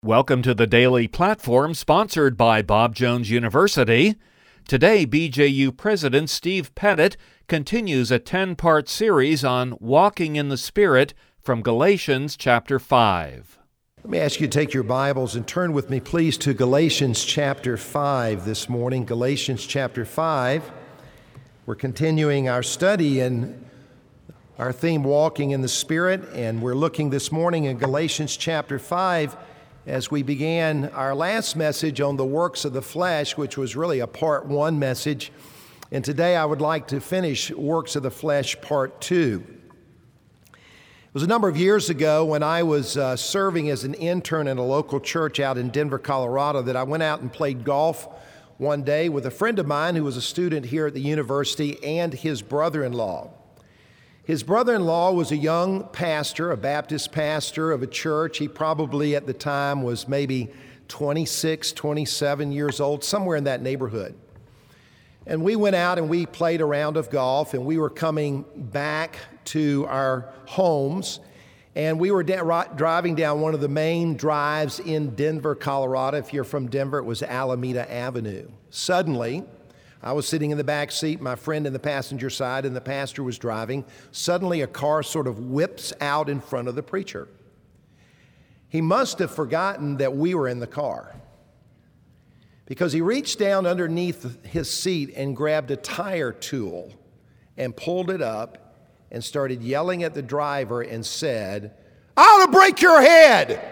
Welcome to the Daily Platform, sponsored by Bob Jones University. Today, BJU President Steve Pettit continues a 10-part series on walking in the Spirit from Galatians chapter 5. Let me ask you to take your Bibles and turn with me, please, to Galatians chapter 5 this morning. Galatians chapter 5. We're continuing our study in our theme, Walking in the Spirit, and we're looking this morning in Galatians chapter 5 as we began our last message on the works of the flesh, which was really a part 1 message. And today I would like to finish works of the flesh part 2. It was a number of years ago when I was serving as an intern in a local church out in Denver, Colorado, that I went out and played golf one day with a friend of mine who was a student here at the university and his brother-in-law. His brother-in-law was a young pastor, a Baptist pastor of a church. He probably at the time was maybe 26, 27 years old, somewhere in that neighborhood. And we went out and we played a round of golf, and we were coming back to our homes, and we were driving down one of the main drives in Denver, Colorado. If you're from Denver, it was Alameda Avenue. Suddenly, I was sitting in the back seat, my friend in the passenger side, and the pastor was driving. Suddenly, a car sort of whips out in front of the preacher. He must have forgotten that we were in the car, because he reached down underneath his seat and grabbed a tire tool and pulled it up and started yelling at the driver and said, "I ought to break your head!"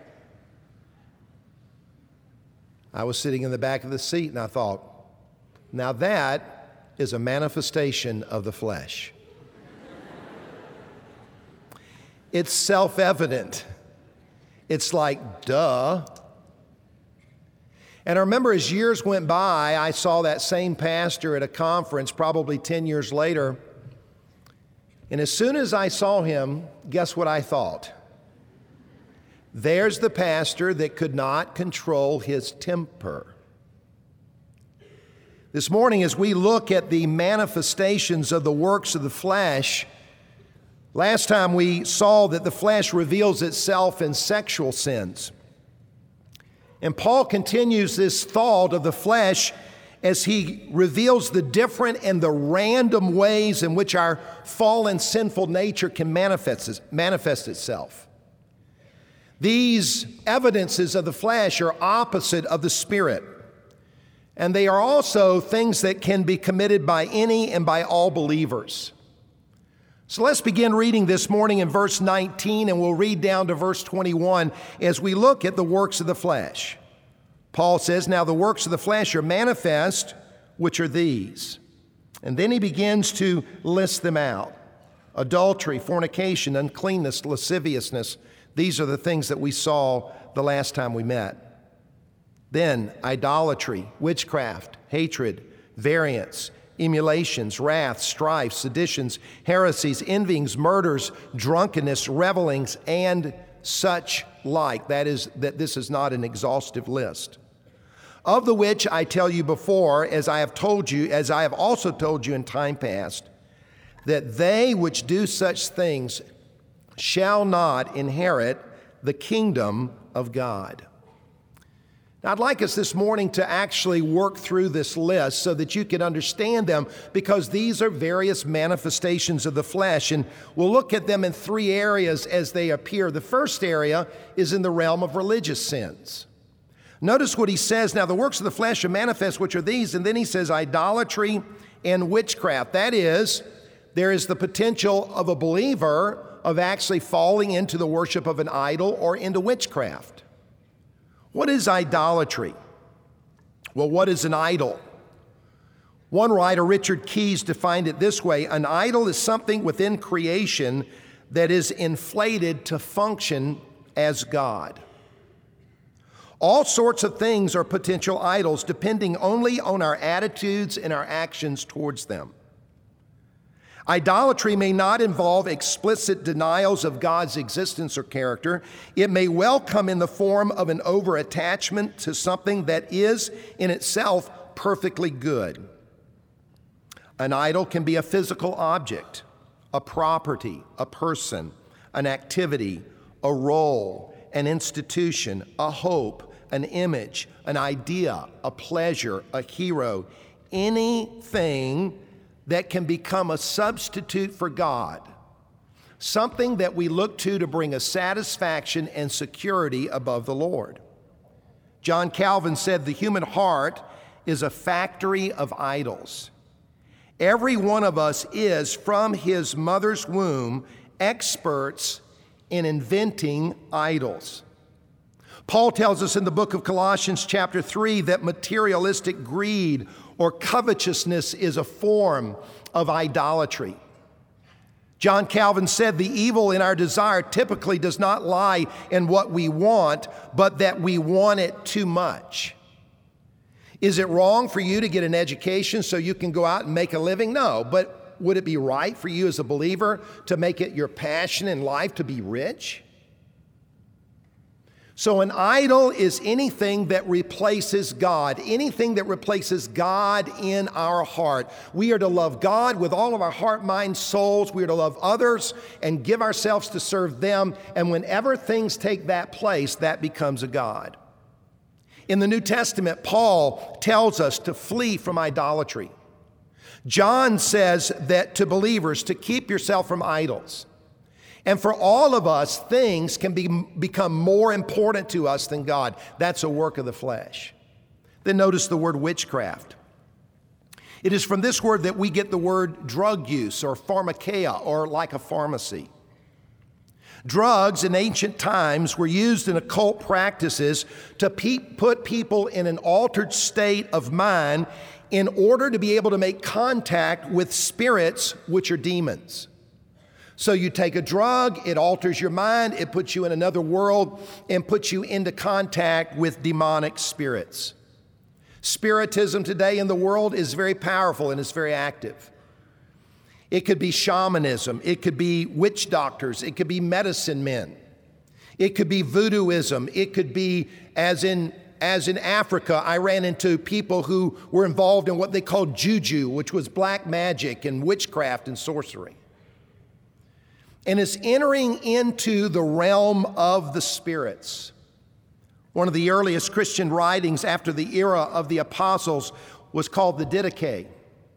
I was sitting in the back of the seat and I thought, now that is a manifestation of the flesh. It's self-evident. It's like, duh. And I remember as years went by, I saw that same pastor at a conference probably 10 years later. And as soon as I saw him, guess what I thought? There's the pastor that could not control his temper. This morning, as we look at the manifestations of the works of the flesh, last time we saw that the flesh reveals itself in sexual sins. And Paul continues this thought of the flesh as he reveals the different and the random ways in which our fallen sinful nature can manifest itself. These evidences of the flesh are opposite of the Spirit. And they are also things that can be committed by any and by all believers. So let's begin reading this morning in verse 19, and we'll read down to verse 21 as we look at the works of the flesh. Paul says, "Now the works of the flesh are manifest, which are these." And then he begins to list them out. Adultery, fornication, uncleanness, lasciviousness. These are the things that we saw the last time we met. Then idolatry, witchcraft, hatred, variance, emulations, wrath, strife, seditions, heresies, envyings, murders, drunkenness, revelings, and such like. That is, that this is not an exhaustive list. Of the which I tell you before, as I have also told you in time past, that they which do such things shall not inherit the kingdom of God. Now, I'd like us this morning to actually work through this list so that you can understand them, because these are various manifestations of the flesh, and we'll look at them in 3 areas as they appear. The first area is in the realm of religious sins. Notice what he says, "Now the works of the flesh are manifest, which are these," and then he says idolatry and witchcraft. That is, there is the potential of a believer of actually falling into the worship of an idol or into witchcraft. What is idolatry? Well, what is an idol? One writer, Richard Keyes, defined it this way: an idol is something within creation that is inflated to function as God. All sorts of things are potential idols, depending only on our attitudes and our actions towards them. Idolatry may not involve explicit denials of God's existence or character. It may well come in the form of an over-attachment to something that is in itself perfectly good. An idol can be a physical object, a property, a person, an activity, a role, an institution, a hope, an image, an idea, a pleasure, a hero, anything that can become a substitute for God, something that we look to bring a satisfaction and security above the Lord. John Calvin said the human heart is a factory of idols. Every one of us is, from his mother's womb, experts in inventing idols. Paul tells us in the book of Colossians chapter 3 that materialistic greed or covetousness is a form of idolatry. John Calvin said the evil in our desire typically does not lie in what we want, but that we want it too much. Is it wrong for you to get an education so you can go out and make a living? No, but would it be right for you as a believer to make it your passion in life to be rich? So an idol is anything that replaces God, anything that replaces God in our heart. We are to love God with all of our heart, mind, souls. We are to love others and give ourselves to serve them. And whenever things take that place, that becomes a god. In the New Testament, Paul tells us to flee from idolatry. John says that to believers to keep yourself from idols. And for all of us, things can become more important to us than God. That's a work of the flesh. Then notice the word witchcraft. It is from this word that we get the word drug use or pharmakeia, or like a pharmacy. Drugs in ancient times were used in occult practices to put people in an altered state of mind in order to be able to make contact with spirits, which are demons. So you take a drug, it alters your mind, it puts you in another world and puts you into contact with demonic spirits. Spiritism today in the world is very powerful and it's very active. It could be shamanism, it could be witch doctors, it could be medicine men, it could be voodooism, it could be, as in Africa, I ran into people who were involved in what they called juju, which was black magic and witchcraft and sorcery. And it's entering into the realm of the spirits. One of the earliest Christian writings after the era of the apostles was called the Didache.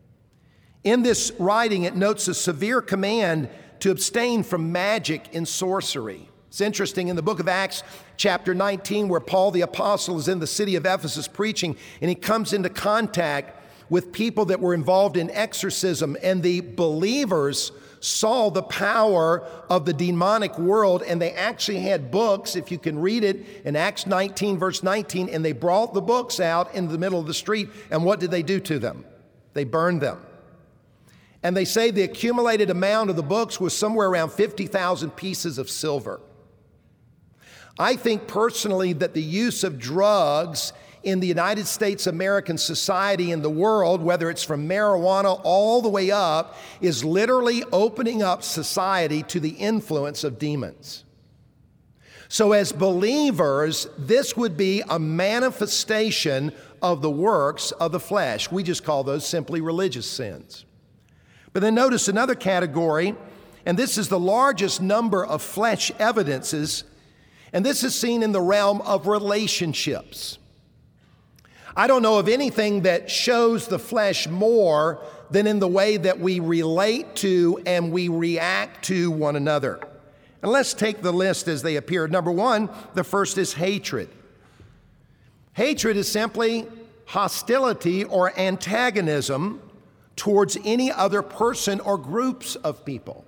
In this writing, it notes a severe command to abstain from magic and sorcery. It's interesting, in the book of Acts, chapter 19, where Paul the apostle is in the city of Ephesus preaching, and he comes into contact with people that were involved in exorcism, and the believers saw the power of the demonic world, and they actually had books, if you can read it, in Acts 19, verse 19, and they brought the books out into the middle of the street, and what did they do to them? They burned them. And they say the accumulated amount of the books was somewhere around 50,000 pieces of silver. I think personally that the use of drugs in the United States American society and the world, whether it's from marijuana all the way up, is literally opening up society to the influence of demons. So as believers, this would be a manifestation of the works of the flesh. We just call those simply religious sins. But then notice another category, and this is the largest number of flesh evidences, and this is seen in the realm of relationships. I don't know of anything that shows the flesh more than in the way that we relate to and we react to one another. And let's take the list as they appear. Number one, the first is hatred. Hatred is simply hostility or antagonism towards any other person or groups of people.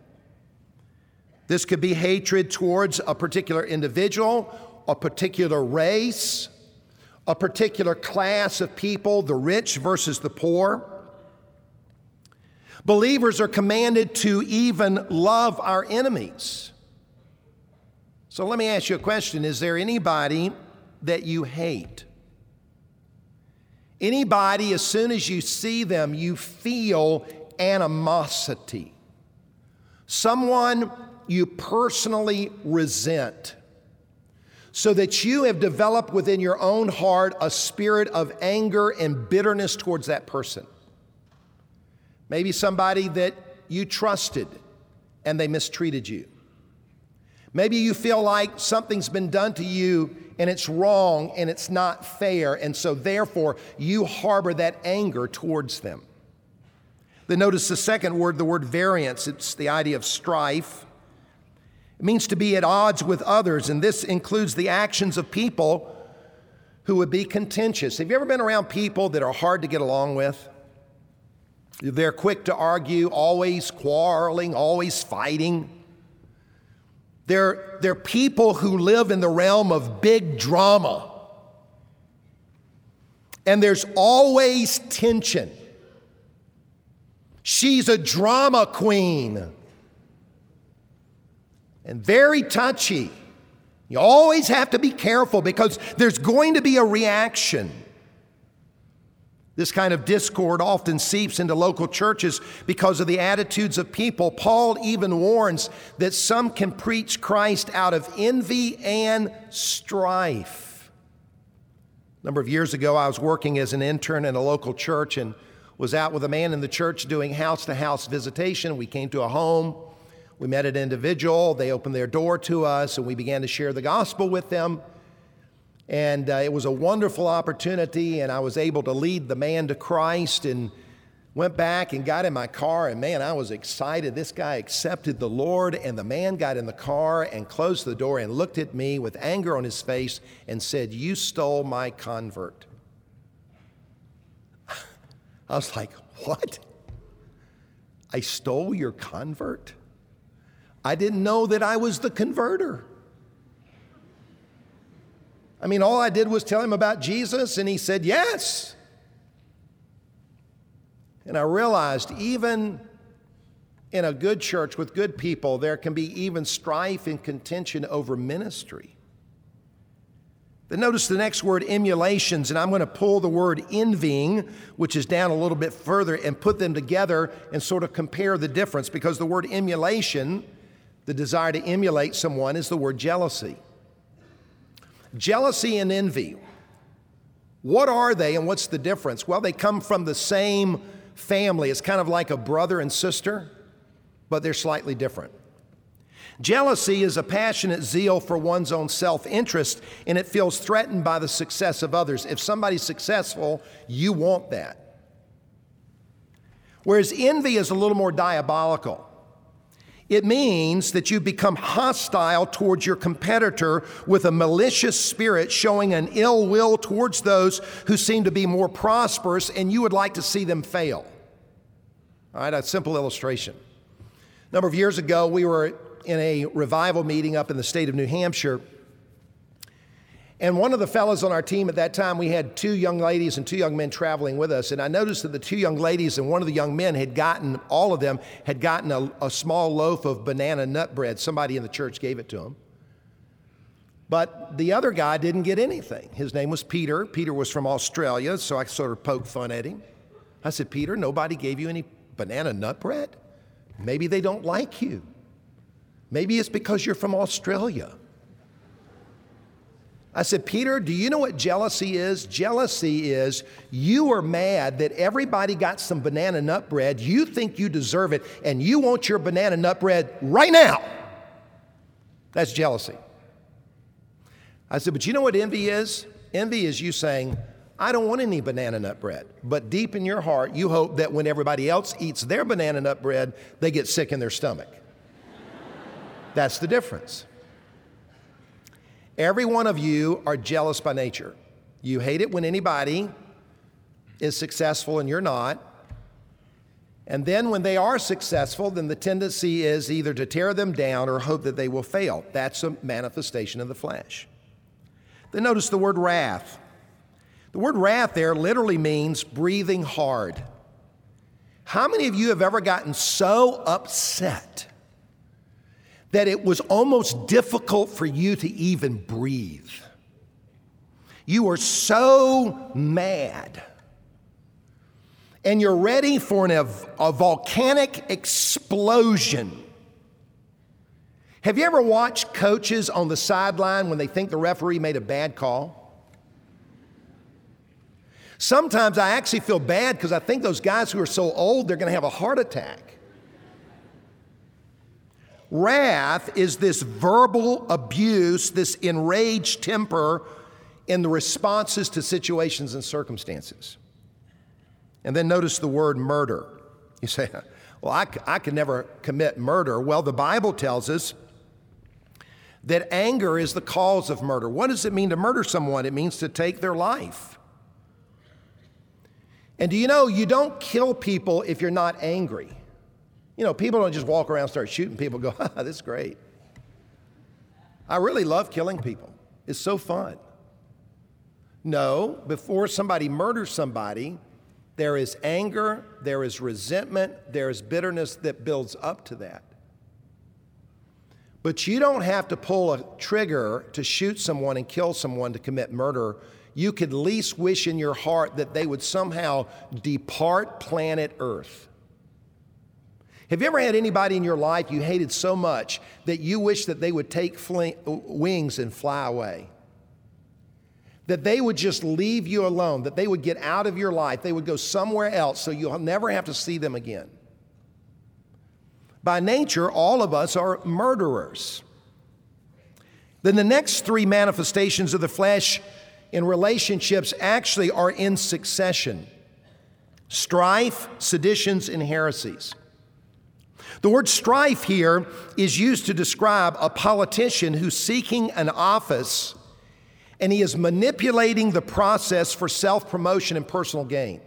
This could be hatred towards a particular individual, a particular race, a particular class of people, the rich versus the poor. Believers are commanded to even love our enemies. So let me ask you a question. Is there anybody that you hate? Anybody, as soon as you see them, you feel animosity? Someone you personally resent, so that you have developed within your own heart a spirit of anger and bitterness towards that person. Maybe somebody that you trusted and they mistreated you. Maybe you feel like something's been done to you and it's wrong and it's not fair, and so therefore you harbor that anger towards them. Then notice the second word, the word variance. It's the idea of strife. It means to be at odds with others, and this includes the actions of people who would be contentious. Have you ever been around people that are hard to get along with? They're quick to argue, always quarreling, always fighting. They're people who live in the realm of big drama. And there's always tension. She's a drama queen. And very touchy. You always have to be careful because there's going to be a reaction. This kind of discord often seeps into local churches because of the attitudes of people. Paul even warns that some can preach Christ out of envy and strife. A number of years ago, I was working as an intern in a local church and was out with a man in the church doing house-to-house visitation. We came to a home. We met an individual. They opened their door to us, and we began to share the gospel with them. And it was a wonderful opportunity, and I was able to lead the man to Christ and went back and got in my car, and man, I was excited. This guy accepted the Lord, and the man got in the car and closed the door and looked at me with anger on his face and said, "You stole my convert." I was like, "What? I stole your convert? I didn't know that I was the converter." I mean, all I did was tell him about Jesus, and he said yes. And I realized even in a good church with good people, there can be even strife and contention over ministry. Then notice the next word, emulations, and I'm going to pull the word envying, which is down a little bit further, and put them together and sort of compare the difference, because the word emulation, the desire to emulate someone, is the word jealousy. Jealousy and envy. What are they and what's the difference? Well, they come from the same family. It's kind of like a brother and sister, but they're slightly different. Jealousy is a passionate zeal for one's own self-interest, and it feels threatened by the success of others. If somebody's successful, you want that. Whereas envy is a little more diabolical. It means that you become hostile towards your competitor with a malicious spirit, showing an ill will towards those who seem to be more prosperous, and you would like to see them fail. All right, a simple illustration. A number of years ago, we were in a revival meeting up in the state of New Hampshire. And one of the fellows on our team at that time, we had 2 young ladies and 2 young men traveling with us. And I noticed that the 2 young ladies and one of the young men all of them had gotten a small loaf of banana nut bread. Somebody in the church gave it to them. But the other guy didn't get anything. His name was Peter. Peter was from Australia, so I sort of poked fun at him. I said, "Peter, nobody gave you any banana nut bread? Maybe they don't like you. Maybe it's because you're from Australia." I said, "Peter, do you know what jealousy is? Jealousy is you are mad that everybody got some banana nut bread. You think you deserve it, and you want your banana nut bread right now. That's jealousy." I said, "But you know what envy is? Envy is you saying, I don't want any banana nut bread. But deep in your heart, you hope that when everybody else eats their banana nut bread, they get sick in their stomach." That's the difference. Every one of you are jealous by nature. You hate it when anybody is successful and you're not. And then when they are successful, then the tendency is either to tear them down or hope that they will fail. That's a manifestation of the flesh. Then notice the word wrath. The word wrath there literally means breathing hard. How many of you have ever gotten so upset that it was almost difficult for you to even breathe? You are so mad, and you're ready for a volcanic explosion. Have you ever watched coaches on the sideline when they think the referee made a bad call? Sometimes I actually feel bad because I think those guys who are so old, they're going to have a heart attack. Wrath is this verbal abuse, this enraged temper in the responses to situations and circumstances. And then notice the word murder. You say, well, I could never commit murder. Well, the Bible tells us that anger is the cause of murder. What does it mean to murder someone? It means to take their life. And do you know, you don't kill people if you're not angry. You know, people don't just walk around and start shooting people and go, this is great. I really love killing people. It's so fun. No, before somebody murders somebody, there is anger, there is resentment, there is bitterness that builds up to that. But you don't have to pull a trigger to shoot someone and kill someone to commit murder. You could at least wish in your heart that they would somehow depart planet Earth. Have you ever had anybody in your life you hated so much that you wish that they would take wings and fly away? That they would just leave you alone, that they would get out of your life, they would go somewhere else so you'll never have to see them again. By nature, all of us are murderers. Then the next three manifestations of the flesh in relationships actually are in succession: strife, seditions, and heresies. The word strife here is used to describe a politician who's seeking an office and he is manipulating the process for self-promotion and personal gain.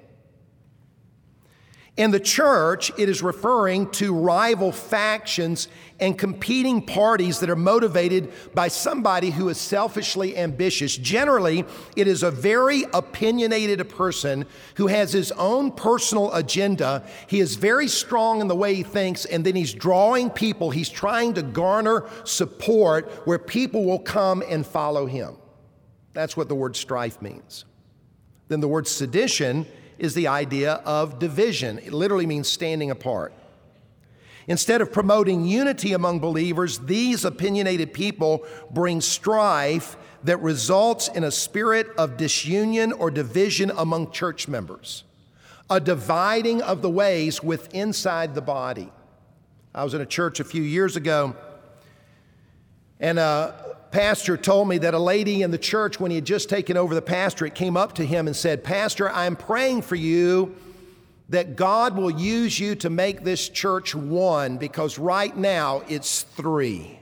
In the church, it is referring to rival factions and competing parties that are motivated by somebody who is selfishly ambitious. Generally, it is a very opinionated person who has his own personal agenda. He is very strong in the way he thinks, and then he's drawing people. He's trying to garner support where people will come and follow him. That's what the word strife means. Then the word sedition is the idea of division. It literally means standing apart. Instead of promoting unity among believers, these opinionated people bring strife that results in a spirit of disunion or division among church members, a dividing of the ways inside the body. I was in a church a few years ago, and pastor told me that a lady in the church, when he had just taken over the pastorate, came up to him and said, "Pastor, I'm praying for you that God will use you to make this church one, because right now it's three."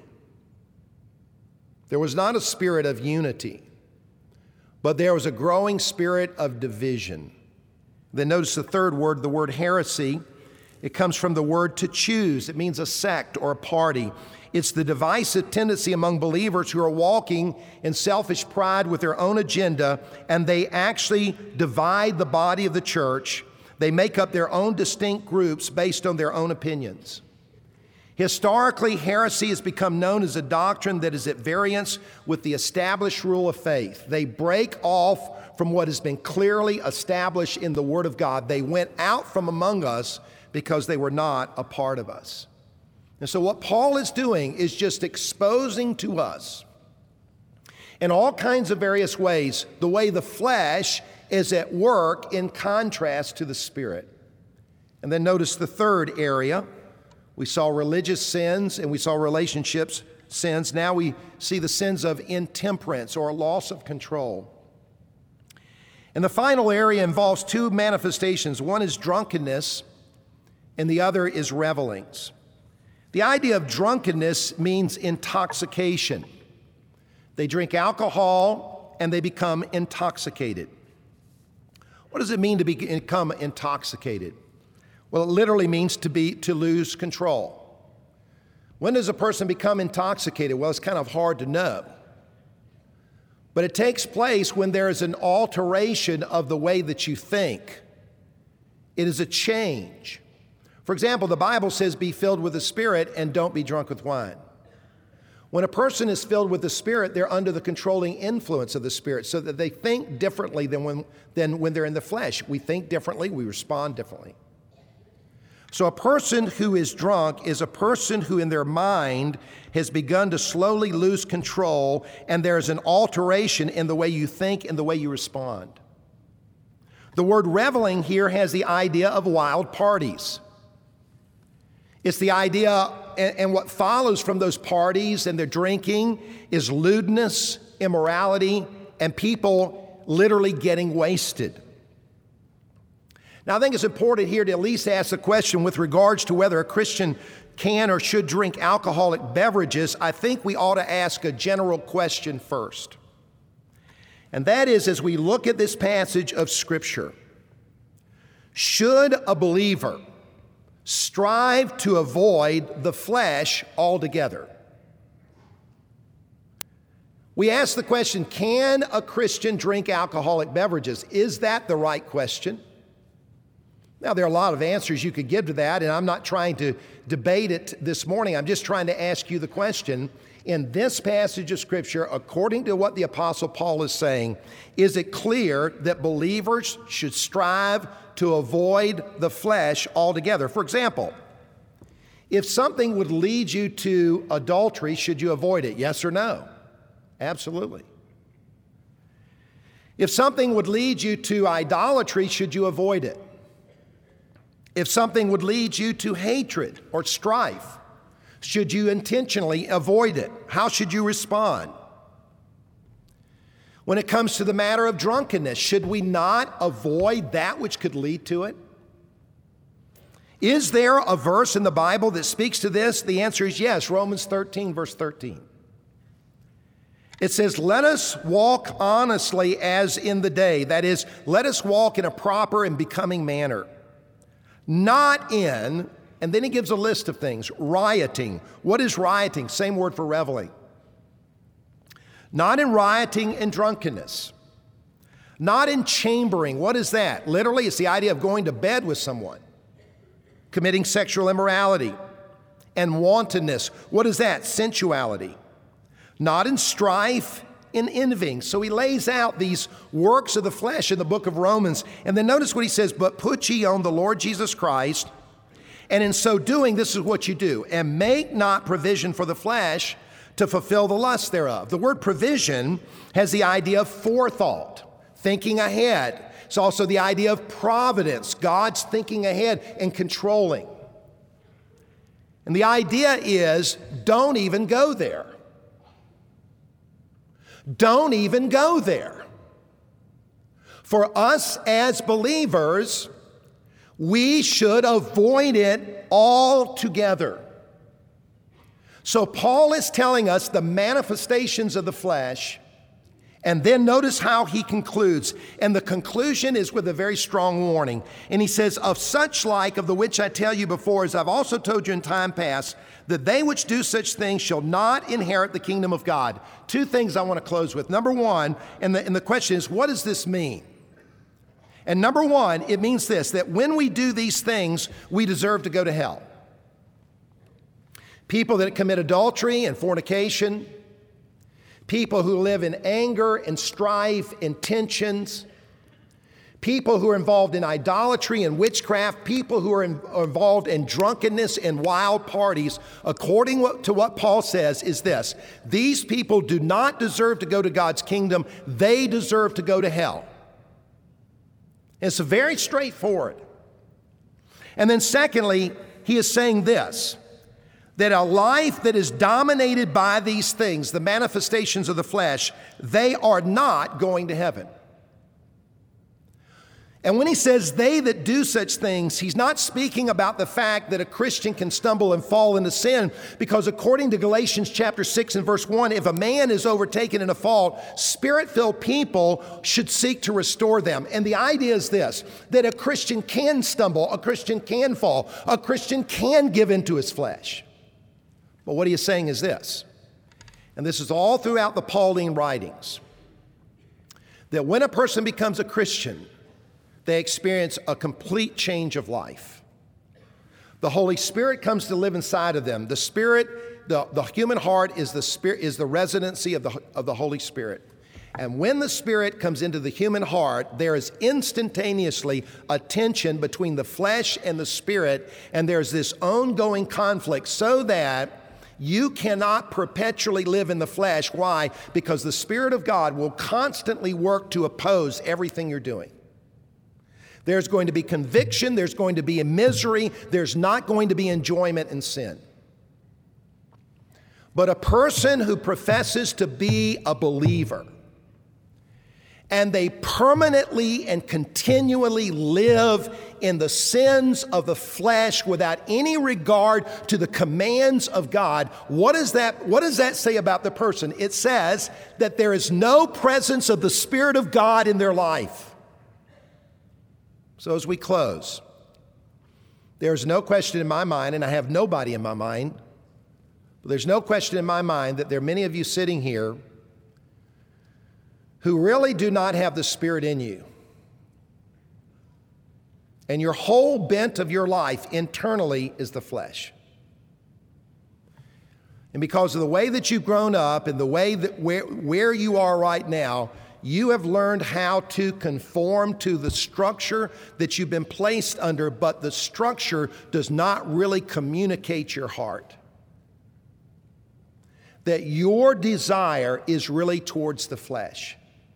There was not a spirit of unity, but there was a growing spirit of division. Then notice the third word, the word heresy. It comes from the word to choose. It means a sect or a party. It's the divisive tendency among believers who are walking in selfish pride with their own agenda, and they actually divide the body of the church. They make up their own distinct groups based on their own opinions. Historically, heresy has become known as a doctrine that is at variance with the established rule of faith. They break off from what has been clearly established in the Word of God. They went out from among us because they were not a part of us. And so what Paul is doing is just exposing to us in all kinds of various ways the way the flesh is at work in contrast to the Spirit. And then notice the third area. We saw religious sins and we saw relationships sins. Now we see the sins of intemperance or loss of control. And the final area involves two manifestations. One is drunkenness and the other is revelings. The idea of drunkenness means intoxication. They drink alcohol and they become intoxicated. What does it mean to become intoxicated? Well, it literally means to lose control. When does a person become intoxicated? Well, it's kind of hard to know. But it takes place when there is an alteration of the way that you think. It is a change. For example, the Bible says, be filled with the Spirit and don't be drunk with wine. When a person is filled with the Spirit, they're under the controlling influence of the Spirit so that they think differently than when they're in the flesh. We think differently, we respond differently. So a person who is drunk is a person who in their mind has begun to slowly lose control, and there's an alteration in the way you think and the way you respond. The word reveling here has the idea of wild parties. It's the idea, and what follows from those parties and their drinking is lewdness, immorality, and people literally getting wasted. Now, I think it's important here to at least ask the question with regards to whether a Christian can or should drink alcoholic beverages. I think we ought to ask a general question first. And that is, as we look at this passage of Scripture, should a believer strive to avoid the flesh altogether? We ask the question, can a Christian drink alcoholic beverages? Is that the right question? Now, there are a lot of answers you could give to that, and I'm not trying to debate it this morning. I'm just trying to ask you the question. In this passage of Scripture, according to what the Apostle Paul is saying, is it clear that believers should strive to avoid the flesh altogether? For example, if something would lead you to adultery, should you avoid it? Yes or no? Absolutely. If something would lead you to idolatry, should you avoid it? If something would lead you to hatred or strife, should you intentionally avoid it? How should you respond? When it comes to the matter of drunkenness, should we not avoid that which could lead to it? Is there a verse in the Bible that speaks to this? The answer is yes, Romans 13, verse 13. It says, let us walk honestly as in the day. That is, let us walk in a proper and becoming manner. Not in, and then he gives a list of things, rioting. What is rioting? Same word for reveling. Not in rioting and drunkenness. Not in chambering. What is that? Literally, it's the idea of going to bed with someone. Committing sexual immorality and wantonness. What is that? Sensuality. Not in strife, in envying. So he lays out these works of the flesh in the book of Romans. And then notice what he says, but put ye on the Lord Jesus Christ, and in so doing, this is what you do, and make not provision for the flesh to fulfill the lust thereof. The word provision has the idea of forethought, thinking ahead. It's also the idea of providence, God's thinking ahead and controlling. And the idea is, don't even go there. Don't even go there. For us as believers, we should avoid it altogether. So Paul is telling us the manifestations of the flesh, and then notice how he concludes. And the conclusion is with a very strong warning. And he says, of such like of the which I tell you before, as I've also told you in time past, that they which do such things shall not inherit the kingdom of God. Two things I want to close with. Number one, and the question is, what does this mean? And number one, it means this, that when we do these things, we deserve to go to hell. People that commit adultery and fornication, people who live in anger and strife and tensions, people who are involved in idolatry and witchcraft, people who are involved in drunkenness and wild parties, according to what Paul says, is this: these people do not deserve to go to God's kingdom, they deserve to go to hell. It's very straightforward. And then secondly, he is saying this, that a life that is dominated by these things, the manifestations of the flesh, they are not going to heaven. And when he says they that do such things, he's not speaking about the fact that a Christian can stumble and fall into sin, because according to Galatians chapter 6 and verse 1, if a man is overtaken in a fault, Spirit-filled people should seek to restore them. And the idea is this, that a Christian can stumble, a Christian can fall, a Christian can give into his flesh. But what he is saying is this, and this is all throughout the Pauline writings, that when a person becomes a Christian, they experience a complete change of life. The Holy Spirit comes to live inside of them. The Spirit, the human heart is the residency of the Holy Spirit. And when the Spirit comes into the human heart, there is instantaneously a tension between the flesh and the Spirit, and there's this ongoing conflict so that you cannot perpetually live in the flesh. Why? Because the Spirit of God will constantly work to oppose everything you're doing. There's going to be conviction. There's going to be misery. There's not going to be enjoyment in sin. But a person who professes to be a believer and they permanently and continually live in the sins of the flesh without any regard to the commands of God, what does that say about the person? It says that there is no presence of the Spirit of God in their life. So as we close, there's no question in my mind, and I have nobody in my mind, but there's no question in my mind that there are many of you sitting here who really do not have the Spirit in you. And your whole bent of your life internally is the flesh. And because of the way that you've grown up and the way that where you are right now, you have learned how to conform to the structure that you've been placed under, but the structure does not really communicate your heart. That your desire is really towards the flesh.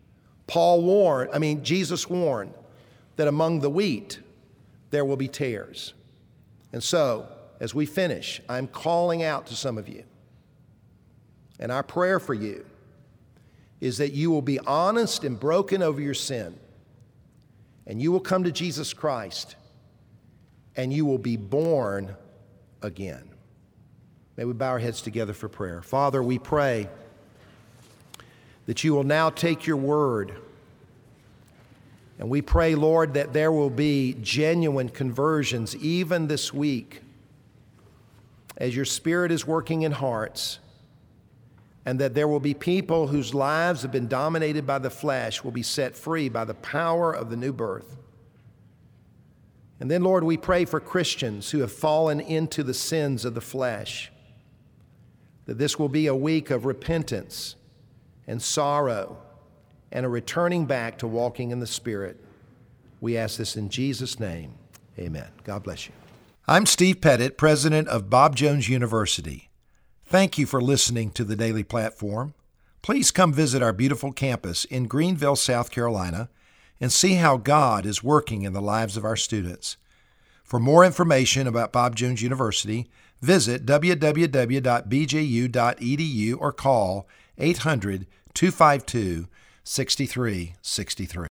Jesus warned that among the wheat there will be tares. And so, as we finish, I'm calling out to some of you. And our prayer for you is that you will be honest and broken over your sin. And you will come to Jesus Christ. And you will be born again. May we bow our heads together for prayer. Father, we pray that you will now take your word. And we pray, Lord, that there will be genuine conversions even this week as your Spirit is working in hearts, and that there will be people whose lives have been dominated by the flesh will be set free by the power of the new birth. And then, Lord, we pray for Christians who have fallen into the sins of the flesh, that this will be a week of repentance and sorrow and a returning back to walking in the Spirit. We ask this in Jesus' name. Amen. God bless you. I'm Steve Pettit, president of Bob Jones University. Thank you for listening to the Daily Platform. Please come visit our beautiful campus in Greenville, South Carolina, and see how God is working in the lives of our students. For more information about Bob Jones University, visit www.bju.edu or call 800-252-6363.